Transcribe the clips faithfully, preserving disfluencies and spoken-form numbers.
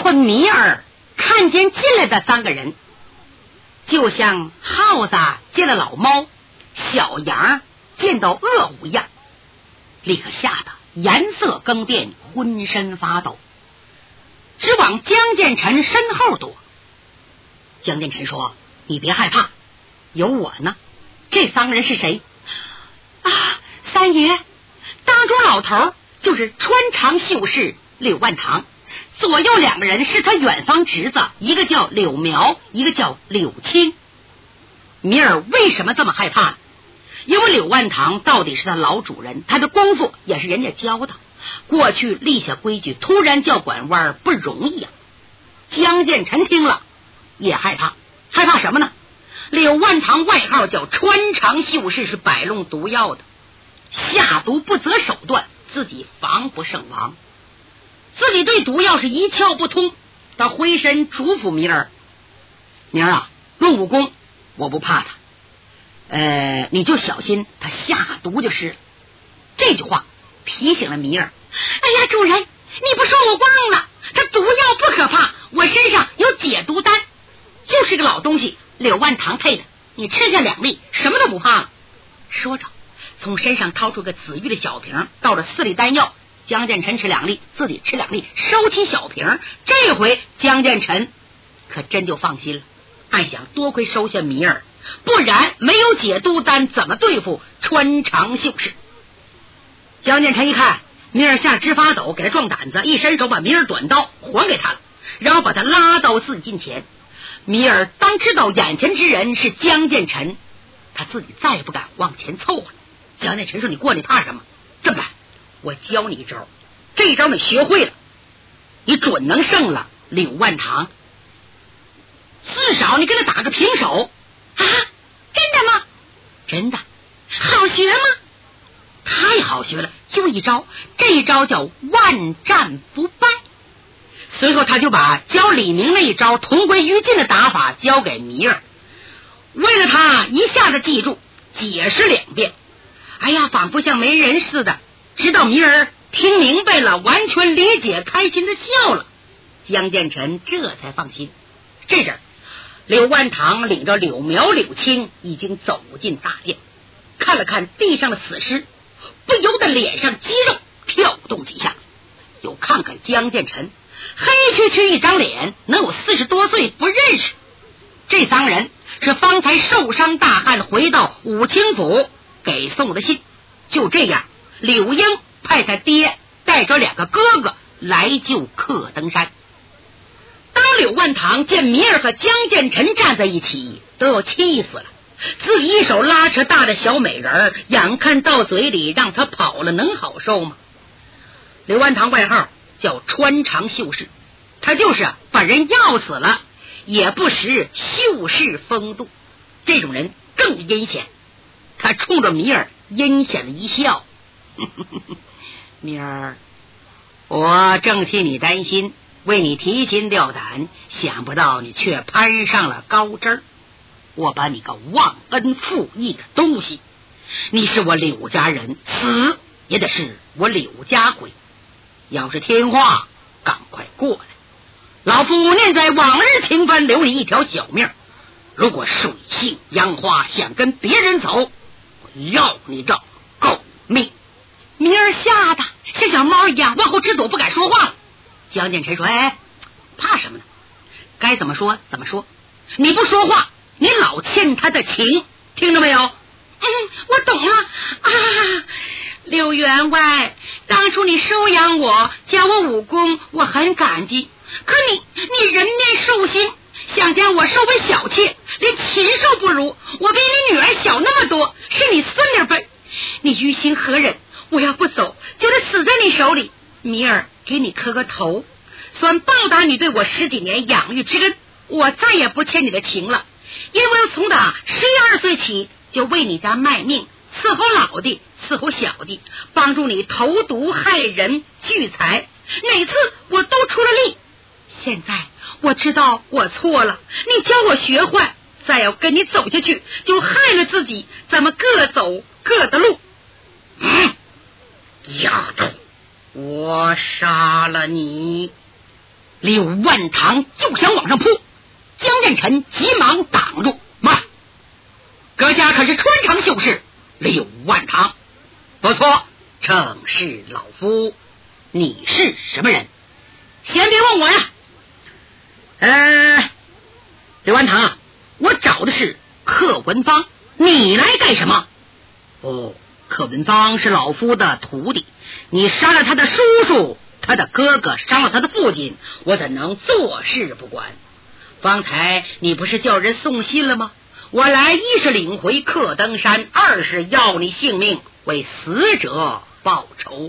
混米儿看见进来的三个人，就像耗子见了老猫，小羊见到恶物一样，立刻吓得颜色更变，浑身发抖，只往江建成身后躲。江建成说：“你别害怕，有我呢。”这三个人是谁啊？三爷，当中老头就是穿长袖士柳万堂，左右两个人是他远方侄子，一个叫柳苗，一个叫柳青。米尔为什么这么害怕呢？因为柳万堂到底是他老主人，他的功夫也是人家教的，过去立下规矩，突然叫拐弯不容易啊。江建成听了也害怕，害怕什么呢？柳万堂外号叫穿肠秀士，是摆弄毒药的，下毒不择手段，自己防不胜防，自己对毒药是一窍不通。他回身嘱咐米尔：“米尔啊，论武功我不怕他，呃，你就小心他下毒就是了。”这句话提醒了米尔：“哎呀，主人，你不说我忘了，他毒药不可怕，我身上有解毒丹，就是个老东西，柳万堂配的，你吃下两粒，什么都不怕了。”说着，从身上掏出个紫玉的小瓶，倒了四粒丹药。江建成吃两粒，自己吃两粒，收起小瓶。这回江建成可真就放心了，暗想多亏收下米尔，不然没有解毒丹，怎么对付穿肠秀士？江建成一看米尔吓直发抖，给他壮胆子，一伸手把米尔短刀还给他了，然后把他拉到自己近前。米尔当知道眼前之人是江建成，他自己再也不敢往前凑了。江建成说：“你过来，你怕什么？这么办，我教你一招，这一招你学会了，你准能胜了柳万堂，至少你跟他打个平手。”啊，真的吗？真的。好学吗？太好学了，就一招，这一招叫万战不败。随后他就把教李明那一招同归于尽的打法交给米尔，为了他一下子记住，解释两遍。哎呀，仿佛像没人似的，直到米尔听明白了，完全理解，开心的笑了，江建成这才放心。这阵柳万堂领着柳苗、柳青已经走进大殿，看了看地上的死尸，不由得脸上肌肉跳动几下，又看看江建成，黑黢黢一张脸，能有四十多岁，不认识。这三人是方才受伤大汉回到武清府给送的信。就这样，柳英派他爹带着两个哥哥来救客登山。当柳万堂见米尔和江建成站在一起，都要气死了，自己一手拉扯大的小美人，眼看到嘴里，让他跑了能好受吗？柳万堂外号叫穿肠秀士，他就是把人要死了也不识秀士风度，这种人更阴险。他冲着米尔阴险的一笑：“米尔，我正替你担心，为你提心吊胆，想不到你却攀上了高枝儿。我把你个忘恩负义的东西，你是我柳家人，死也得是我柳家鬼。要是听话，赶快过来，老夫念在往日情分，留你一条小命。如果水性杨花，想跟别人走，我要你这狗命！”米尔吓得像小猫一样往后直躲，不敢说话了。江建成说：“哎，怕什么呢？该怎么说怎么说。你不说话，你老欠他的情，听着没有？”“嗯，我懂了啊，柳员外，当初你收养我，教我武功，我很感激。可你你人面兽心，想将我收为小妾，连禽兽不如。我比你女儿小那么多，是你孙女辈，你于心何忍？我要不走，就得死在你手里。米尔，给你磕个头，算报答你对我十几年养育之恩。我再也不欠你的情了，因为我从打十一二岁起就为你家卖命，伺候老的，伺候小的，帮助你投毒害人聚财，哪次我都出了力。现在我知道我错了，你教我学坏，再要跟你走下去就害了自己，咱们各走各的路。”“嗯，丫头，我杀了你！” 柳万堂就想往上扑，江建成急忙挡住。妈，阁下可是穿肠秀士柳万堂？不错，正是老夫。你是什么人？先别问我呀。呃，柳万堂，我找的是克文芳，你来干什么？哦，克文芳是老夫的徒弟，你杀了他的叔叔，他的哥哥伤了他的父亲，我怎能坐视不管？方才你不是叫人送信了吗？我来一是领回克登山，二是要你性命，为死者报仇。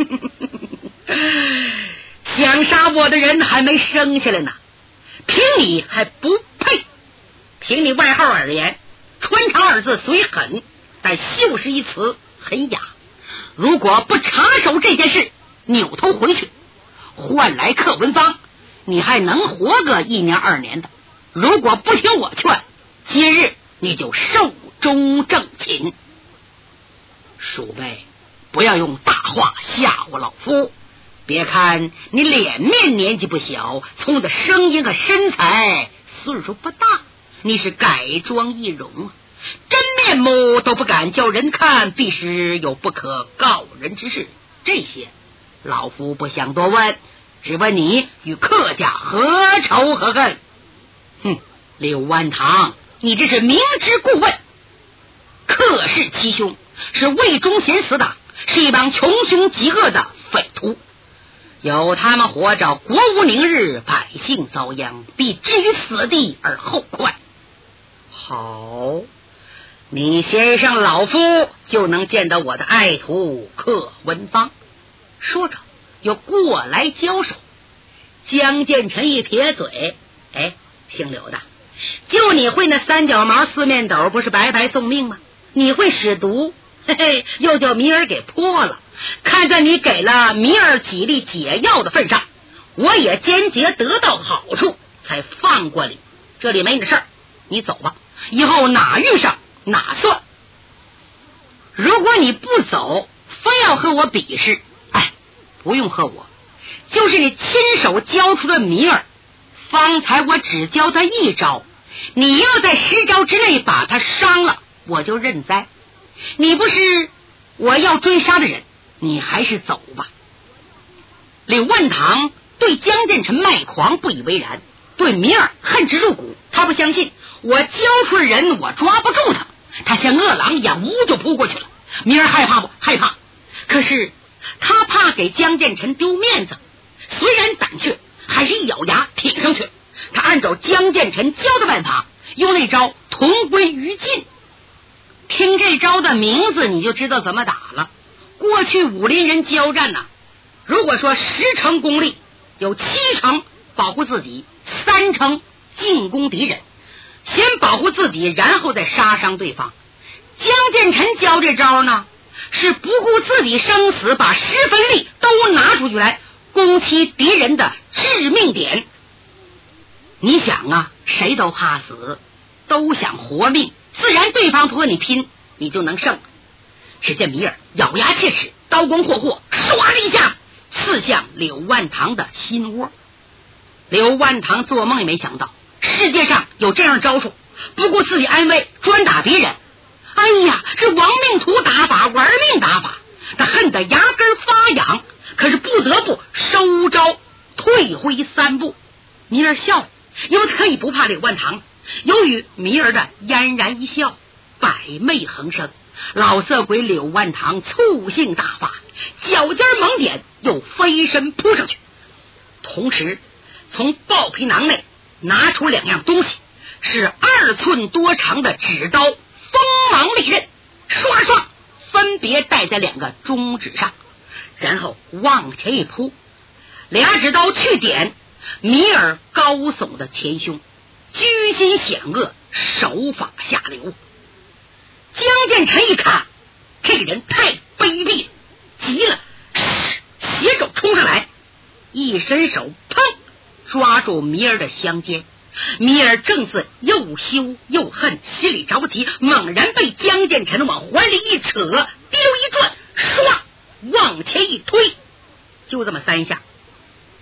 想杀我的人还没生下来呢，凭你还不配。凭你外号而言，穿肠二字虽狠，但秀士一词很雅。如果不插手这件事，扭头回去换来克文芳，你还能活个一年二年的。如果不听我劝，今日你就寿终正寝。鼠辈，不要用大话吓唬老夫。别看你脸面年纪不小，从的声音和身材岁数不大，你是改装易容啊，真面目都不敢叫人看，必是有不可告人之事。这些老夫不想多问，只问你与客家何仇何恨？哼，柳万堂，你这是明知故问。客氏七兄是魏忠贤死党，是一帮穷凶极恶的匪徒，有他们活着，国无宁日，百姓遭殃，必置于死地而后快。好，你先上老夫就能见到我的爱徒克文芳。说着又过来交手。江建成一撇嘴，哎，姓柳的，就你会那三角毛四面斗，不是白白送命吗？你会使毒，嘿嘿，又叫米儿给破了。看在你给了米儿几粒解药的份上，我也间接得到好处，才放过你。这里没你的事儿，你走吧，以后哪遇上哪算。如果你不走，非要和我比试，哎，不用和我，就是你亲手教出的米儿，方才我只教他一招，你要在十招之内把他伤了，我就认栽。你不是我要追杀的人，你还是走吧。柳万堂对江建成卖狂不以为然，对米尔恨之入骨。他不相信我教出人，我抓不住他，他像饿狼一样，呜就扑过去了。米尔害怕不？害怕。可是他怕给江建成丢面子，虽然胆怯，还是一咬牙挺上去。他按照江建成教的办法，用那招同归于尽。听这招的名字，你就知道怎么打了。过去武林人交战呐，如果说十成功力，有七成保护自己，三成进攻敌人。先保护自己，然后再杀伤对方。江建成教这招呢，是不顾自己生死，把十分力都拿出去来攻击敌人的致命点。你想啊，谁都怕死，都想活命，自然对方不和你拼，你就能胜。只见米尔咬牙切齿，刀光霍霍，唰的一下刺向柳万堂的心窝。柳万堂做梦也没想到世界上有这样的招数，不顾自己安危，专打别人。哎呀，是亡命徒打法，玩命打法。他恨得牙根发痒，可是不得不收招，退回三步。米尔笑，因为他可以不怕柳万堂。由于米尔的嫣然一笑，百媚横生，老色鬼柳万堂醋性大发，脚尖猛点，又飞身扑上去，同时从豹皮囊内拿出两样东西，是二寸多长的纸刀，锋芒利刃，刷刷分别戴在两个中指上，然后往前一扑，俩指刀去点米尔高耸的前胸，居心险恶，手法下流。江建成一看，这个人太卑鄙了，急了，携手冲上来，一伸手，砰，抓住米尔的香肩。米尔正是又羞又恨，心里着急，猛然被江建成往怀里一扯，溜一转，唰往前一推，就这么三下。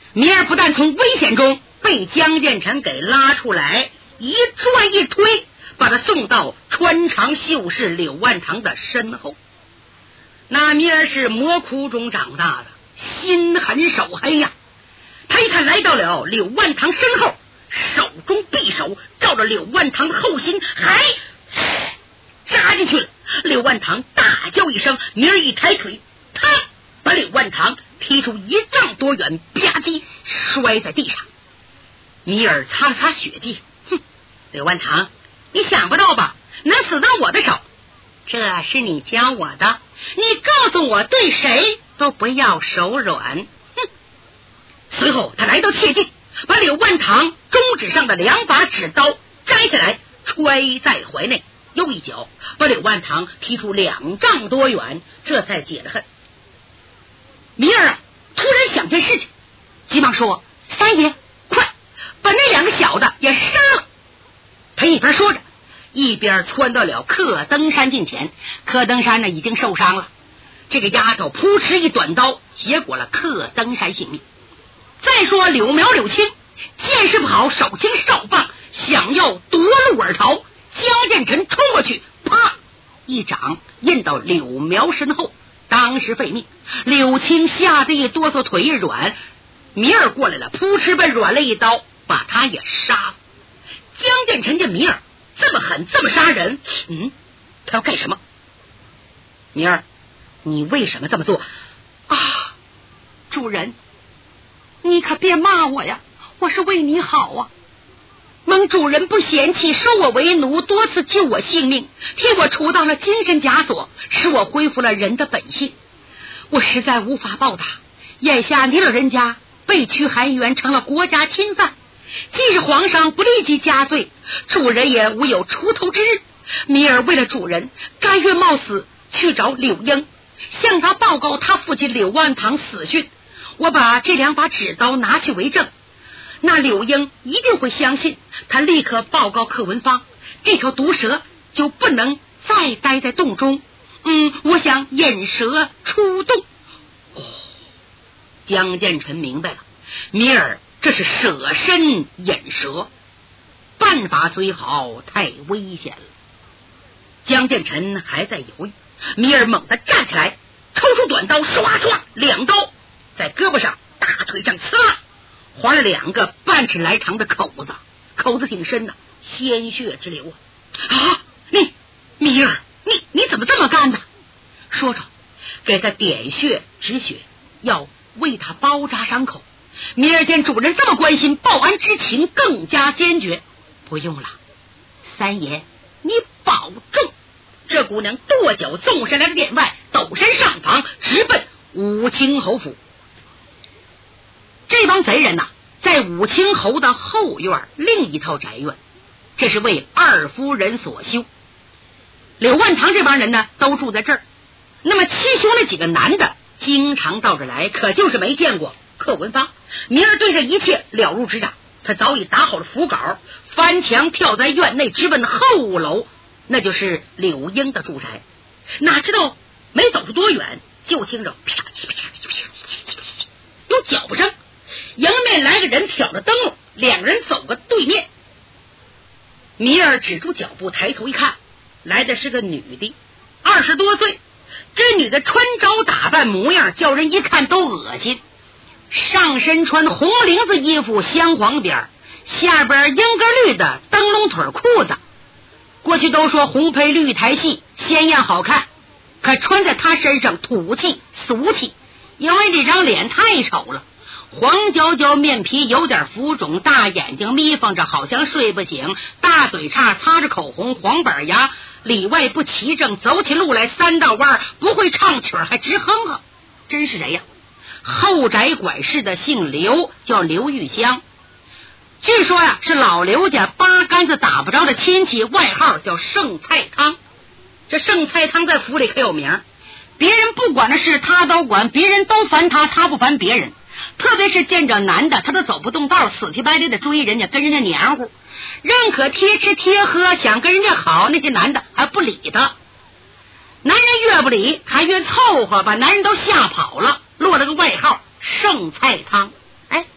米儿不但从危险中被江建成给拉出来，一拽一推，把他送到穿肠秀士柳万堂的身后。那米儿是魔窟中长大的，心狠手黑呀、啊！他一看来到了柳万堂身后，手中匕首照着柳万堂的后心，还扎进去了。柳万堂大叫一声，米儿一抬腿，他把柳万堂踢出一丈多远，吧唧摔在地上。米尔擦了擦血迹，哼，柳万堂，你想不到吧，能死到我的手，这是你教我的，你告诉我对谁都不要手软。哼！随后他来到切近，把柳万堂中指上的两把纸刀摘下来，揣在怀内，又一脚把柳万堂踢出两丈多远，这才解了恨。米尔啊，突然想件事情，急忙说：“三爷，快把那两个小的也杀了！”他一边说着，一边窜到了柯登山近前。柯登山呢已经受伤了，这个丫头扑哧一短刀，结果了柯登山性命。再说柳苗柳青见势不好，手轻手棒，想要夺路而逃。江建成冲过去，啪一掌印到柳苗身后，当时废命。柳青吓得一哆嗦，腿一软，米尔过来了，扑哧被软了一刀，把他也杀了。江建成见米尔这么狠，这么杀人，嗯，他要干什么？米尔，你为什么这么做啊？主人，你可别骂我呀，我是为你好啊。蒙主人不嫌弃，收我为奴，多次救我性命，替我除到了精神枷锁，使我恢复了人的本性。我实在无法报答，眼下你老人家被驱韩元，成了国家侵犯，即使皇上不立即加罪，主人也无有出头之日。米尔为了主人，甘愿冒死去找柳英，向他报告他父亲柳万堂死讯。我把这两把纸刀拿去为证，那柳英一定会相信，他立刻报告柯文芳，这条毒蛇就不能再待在洞中。嗯，我想引蛇出洞。哦，江建成明白了，米尔这是舍身引蛇，办法虽好，太危险了。江建成还在犹豫，米尔猛地站起来，抽出短刀，唰唰两刀在胳膊上、大腿上刺了，划了两个半尺来长的口子，口子挺深的，鲜血直流啊！啊，你米尔，你你怎么这么干的？说着，给他点穴止血，要为他包扎伤口。米尔见主人这么关心，报恩之情更加坚决。不用了，三爷，你保重。这姑娘跺脚纵身来到殿外，陡身上房，直奔武清侯府。这帮贼人呐、啊，在武清侯的后院另一套宅院，这是为二夫人所修。柳万堂这帮人呢，都住在这儿。那么七兄那几个男的经常到这来，可就是没见过柯文芳。明儿对这一切了如指掌，他早已打好了符稿，翻墙跳在院内，直奔后楼，那就是柳英的住宅。哪知道没走出多远，就听着啪叽啪叽啪叽有脚步声，迎面来个人挑着灯笼，两人走个对面。米尔止住脚步，抬头一看，来的是个女的，二十多岁。这女的穿着打扮模样，叫人一看都恶心。上身穿红绫子衣服，镶黄边，下边英格绿的灯笼腿裤子。过去都说红配绿台戏鲜艳好看，可穿在她身上土气俗气，因为这张脸太丑了，黄焦焦面皮，有点浮肿，大眼睛眯缝着，好像睡不醒，大嘴叉擦着口红，黄板牙，里外不齐正，走起路来三道弯，不会唱曲还直哼哼。真是谁呀？后宅管事的姓刘，叫刘玉香。据说呀、啊，是老刘家八竿子打不着的亲戚，外号叫剩菜汤。这剩菜汤在府里可有名，别人不管的事他都管，别人都烦他，他不烦别人。特别是见着男的，他都走不动道，死乞白赖的追人家，跟人家黏糊，认可贴吃贴喝，想跟人家好，那些男的还不理他。男人越不理，还越凑合，把男人都吓跑了，落了个外号剩菜汤。哎，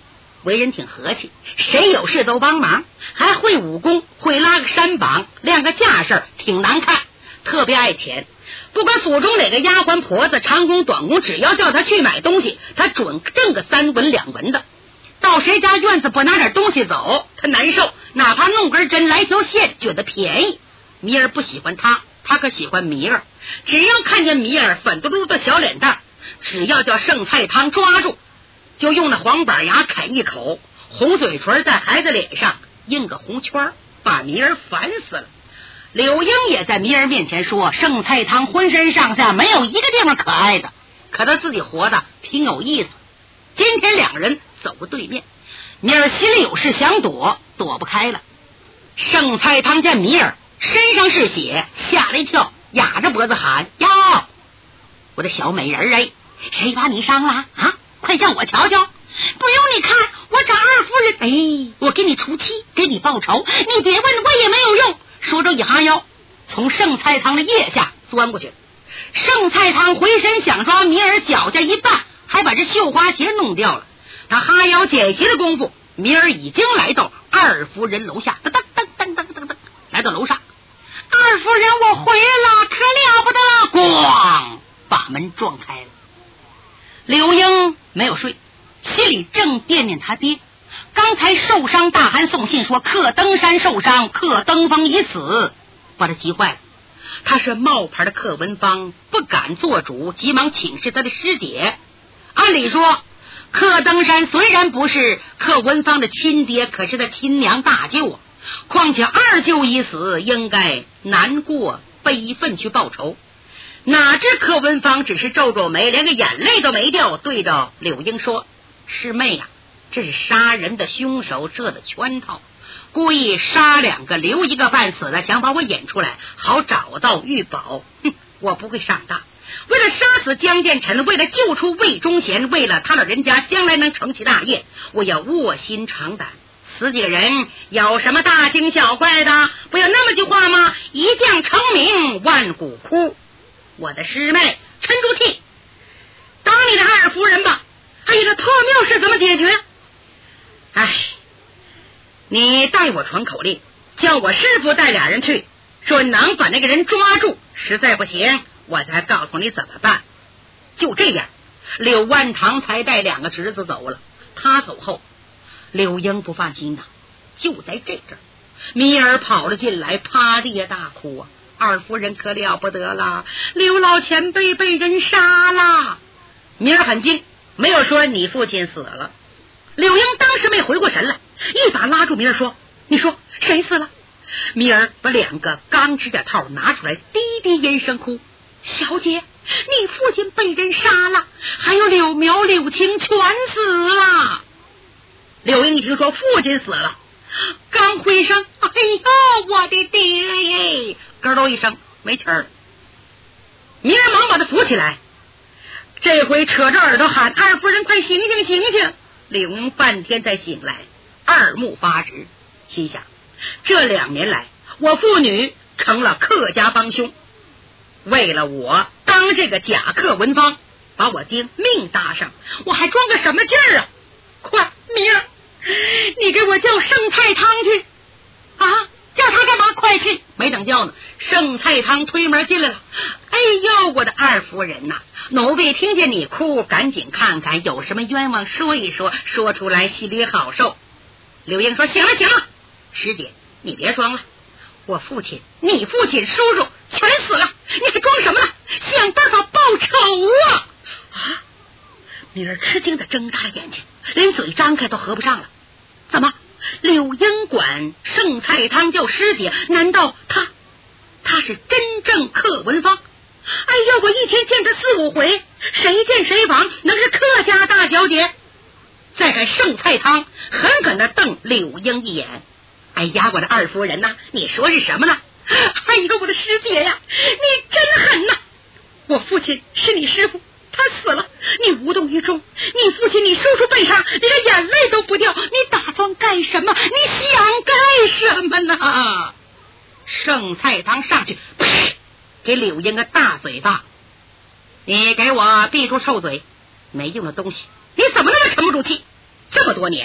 为人挺和气，谁有事都帮忙，还会武功，会拉个山膀，亮个架势，挺难看，特别爱钱。不管府中哪个丫鬟婆子长工短工，只要叫他去买东西，他准挣个三文两文的。到谁家院子不拿点东西走，他难受，哪怕弄根针来条线，觉得便宜。米儿不喜欢他，他可喜欢米儿。只要看见米儿粉嘟嘟的小脸蛋，只要叫剩菜汤抓住，就用那黄板牙啃一口，红嘴唇在孩子脸上印个红圈，把米儿烦死了。柳英也在米儿面前说，剩菜汤浑身上下没有一个地方可爱的，可他自己活的挺有意思。今天两人走过对面，米儿心里有事想躲，躲不开了。剩菜汤见米儿身上是血，吓了一跳，哑着脖子喊：哟，我的小美人哎，谁把你伤了啊？快叫我瞧瞧。不用你看，我找二夫人，哎，我给你除妻，给你报仇，你别问，我也没有用。说着一哈腰，从剩菜汤的腋下钻过去。剩菜汤回身想抓米儿脚下一绊，还把这绣花鞋弄掉了。他哈腰捡鞋的功夫，米儿已经来到二夫人楼下，噔噔噔噔噔噔噔，来到楼上。二夫人，我回来了，可了不得！咣，把门撞开了。柳英没有睡，心里正惦念他爹。刚才受伤大汗送信说客登山受伤，客登峰已死，把他急坏了。他是冒牌的客文芳，不敢做主，急忙请示他的师姐。按理说客登山虽然不是客文芳的亲爹，可是他亲娘大舅啊，况且二舅已死，应该难过悲愤去报仇。哪知客文芳只是皱皱眉，连个眼泪都没掉，对着柳英说：师妹啊，这是杀人的凶手设的圈套，故意杀两个留一个半死的，想把我演出来，好找到玉宝。哼，我不会上当。为了杀死江建成，为了救出魏忠贤，为了他老人家将来能成其大业，我要卧薪尝胆。死几个人有什么大惊小怪的？不要那么句话吗？一将成名万骨枯。我的师妹沉住气，当你的二夫人吧。哎呀，这破庙事怎么解决？哎，你带我传口令，叫我师傅带俩人去，准能把那个人抓住，实在不行我才告诉你怎么办。就这样，柳万堂才带两个侄子走了。他走后，柳英不放心呐。就在这阵，米儿跑了进来，趴地下大哭啊！二夫人可了不得了，刘老前辈被人杀了。米儿很惊，没有说你父亲死了。柳英当时没回过神来，一把拉住米儿说：你说谁死了？米儿把两个钢指甲套拿出来，低低咽声哭：小姐，你父亲被人杀了，还有柳苗柳青全死了。柳英一听说父亲死了，刚回声：哎呦，我的爹耶！咯喽一声没气儿了。米儿忙把他扶起来，这回扯着耳朵喊：二夫人快醒醒醒醒！柳英半天才醒来，二目发直，心想这两年来我父女成了客家帮凶，为了我当这个假客文芳，把我爹命搭上，我还装个什么劲儿啊？快，米儿，你给我叫剩菜汤去啊！叫他干嘛？快去！没等叫呢，剩菜汤推门进来了。哎呦，我的二夫人呐、啊，奴婢听见你哭，赶紧看看有什么冤枉说一说，说出来心里好受。柳英说：行了行了，师姐你别装了，我父亲你父亲叔叔全死了，你还装什么了？想办法报仇啊！啊！女儿吃惊的睁大了眼睛，连嘴张开都合不上了。怎么柳英管剩菜汤叫师姐？难道他他是真正客文芳？哎呦，我一天见他四五回，谁见谁亡，能是客家大小姐？再看剩菜汤狠狠地瞪柳英一眼。哎呀，我的二夫人呐、啊，你说是什么呢？哎呦，我的师姐呀，你真狠呐！我父亲是你师傅，他死了，你无动于衷，你父亲你叔叔被杀，你的眼泪都不掉，你打算干什么？你想干什么呢？剩菜汤上去呸，给柳英个大嘴巴。你给我闭住臭嘴，没用的东西，你怎么那么沉不住气？这么多年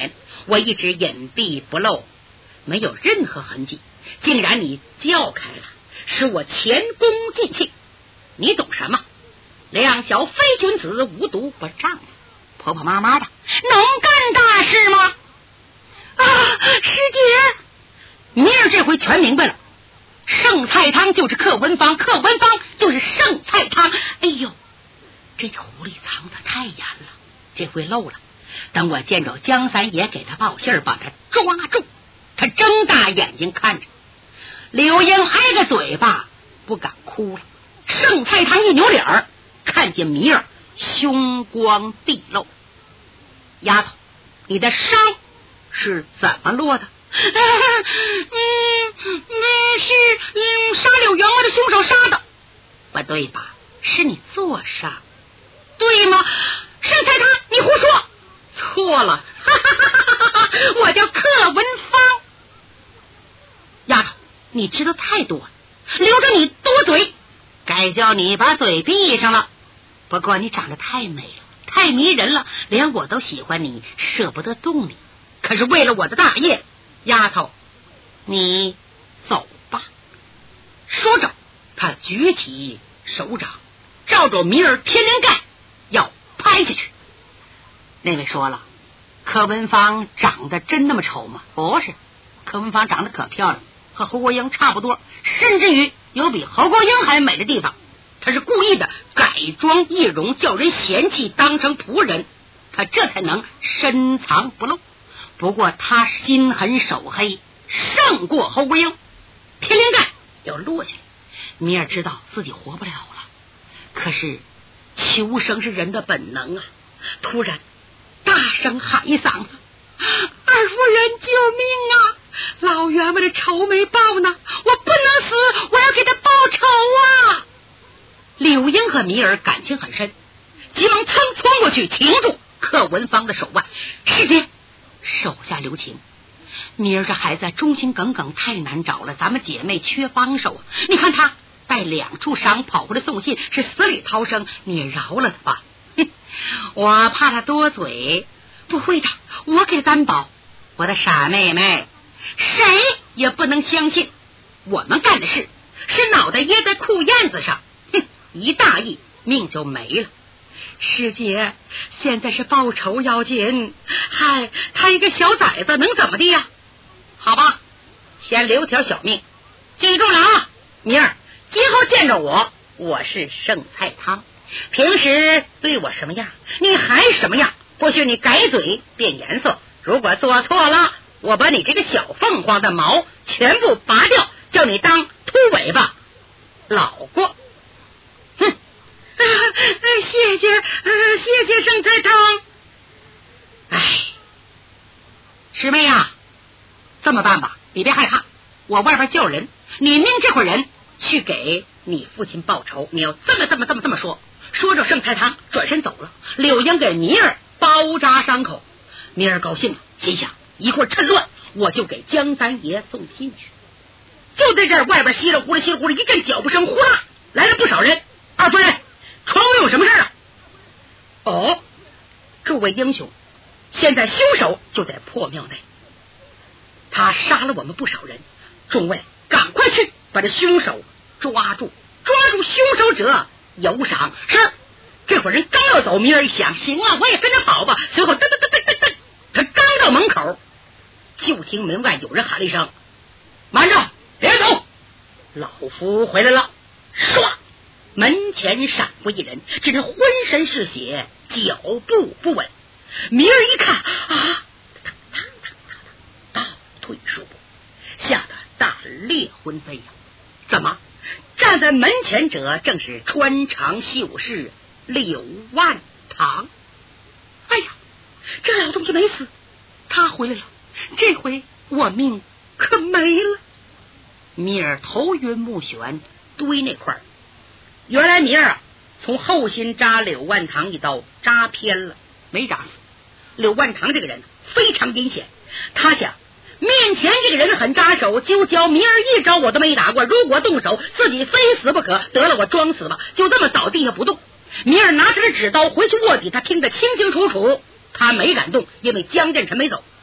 我一直隐蔽不露，没有任何痕迹，竟然你叫开了，使我前功尽弃。你懂什么？两小非君子，无毒不丈夫，婆婆妈妈的能干大事吗？啊，师姐，明儿这回全明白了，盛菜汤就是克文芳，克文芳就是盛菜汤。哎呦，这狐狸藏得太严了，这回漏了。等我见着江三爷给他报信儿，把他抓住。他睁大眼睛看着柳英，挨个嘴巴不敢哭了。盛菜堂一扭脸儿，看见米儿凶光毕露。丫头，你的伤是怎么落的？嗯嗯，是嗯杀柳员外的凶手杀的。不对吧？是你做杀，对吗？盛菜堂，你胡说！错了，哈哈哈哈哈！我叫克文芳。丫头，你知道太多了，留着你多嘴，该叫你把嘴闭上了。不过你长得太美了，太迷人了，连我都喜欢你，舍不得动你。可是为了我的大业，丫头，你走吧。说着，他举起手掌，照着米尔天灵盖要拍下去。那位说了，柯文芳长得真那么丑吗？不是，柯文芳长得可漂亮，和侯国英差不多，甚至于有比侯国英还美的地方。他是故意的改装易容，叫人嫌弃，当成仆人，他这才能深藏不露。不过他心狠手黑，胜过侯国英。天灵盖要落下来，米尔知道自己活不了了。可是求生是人的本能啊！突然大声喊一嗓子：“二夫人，救命啊！老员外的仇没报呢，我不能死，我要给他报仇啊！”柳英和米尔感情很深，急忙噌冲过去，擒住柯文芳的手腕。师姐，手下留情，米儿这孩子忠心耿耿，太难找了，咱们姐妹缺帮手啊！你看他带两处伤跑回来送信，是死里逃生，你饶了他吧。哼，我怕他多嘴。不会的，我给担保。我的傻妹妹，谁也不能相信我们干的事是脑袋掖在裤燕子上，哼，一大意命就没了。师姐，现在是报仇要紧，嗨，他一个小崽子能怎么的呀？好吧，先留条小命，记住了啊，明儿今后见着我，我是盛菜汤，平时对我什么样，你还什么样，不许你改嘴变颜色。如果做错了，我把你这个小凤凰的毛全部拔掉，叫你当秃尾巴老过。哼，啊、谢谢、呃、谢谢盛菜汤。哎，师妹啊，这么办吧，你别害怕，我外边叫人，你命这伙人去给你父亲报仇，你要这么这么这么这么说。说着盛菜汤转身走了，柳英给米儿包扎伤口。米儿高兴了，心想一会儿趁乱我就给江三爷送信去。就在这儿，外边稀里糊涂稀里糊涂一阵脚步声，呼啦来了不少人。二夫人，窗户有什么事啊？哦，诸位英雄，现在凶手就在破庙内，他杀了我们不少人，众位赶快去把这凶手抓住，抓住凶手者有赏。是，这伙人刚要走，米尔一想，行啊，我也跟着跑吧。随后噔噔噔噔噔噔，他刚到门口，就听门外有人喊了一声：“慢着，别走，老夫回来了！”唰，门前闪过一人，只是浑身是血，脚步不稳。米尔一看啊，倒退数步，吓得大裂魂飞呀！怎么？站在门前者正是穿肠秀士柳万堂。哎呀，这老东西没死，他回来了，这回我命可没了。米尔头晕目眩，堆那块儿，原来米尔啊从后心扎柳万堂一刀，扎偏了，没扎死。柳万堂这个人非常阴险，他想面前这个人很扎手，就教米尔一招我都没打过，如果动手自己非死不可，得了我装死吧，就这么倒地下不动。米尔拿着纸刀回去卧底，他听得清清楚楚，他没敢动，因为江振臣没走。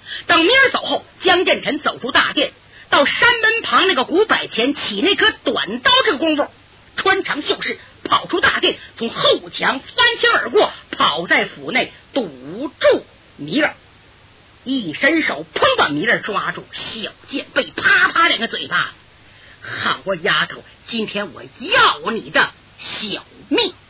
等明儿走后，江建成走出大殿，到山门旁那个古柏前起那颗短刀，这个功夫穿长袖式跑出大殿，从后墙翻墙而过，跑在府内堵住弥勒，一伸手砰把弥勒抓住，小剑被啪啪两个嘴巴。好啊，丫头，今天我要你的小命！